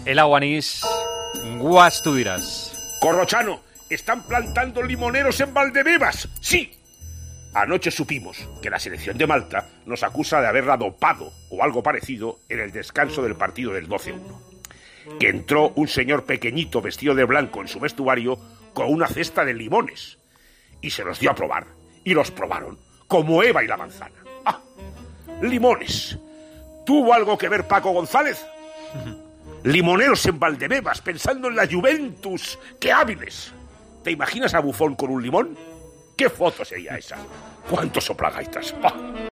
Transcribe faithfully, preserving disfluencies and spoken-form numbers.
El aguanís, guas tú dirás. Corrochano, están plantando limoneros en Valdebebas. ¡Sí! Anoche supimos que la selección de Malta nos acusa de haberla dopado o algo parecido en el descanso del partido del doce uno. Que entró un señor pequeñito vestido de blanco en su vestuario con una cesta de limones y se los dio a probar. Y los probaron, como Eva y la manzana. ¡Ah! ¡Limones! ¿Tuvo algo que ver Paco González? Limoneros en Valdebebas pensando en la Juventus. ¡Qué hábiles! ¿Te imaginas a Buffon con un limón? ¿Qué foto sería esa? ¿Cuántos soplagaitas? ¡Ah!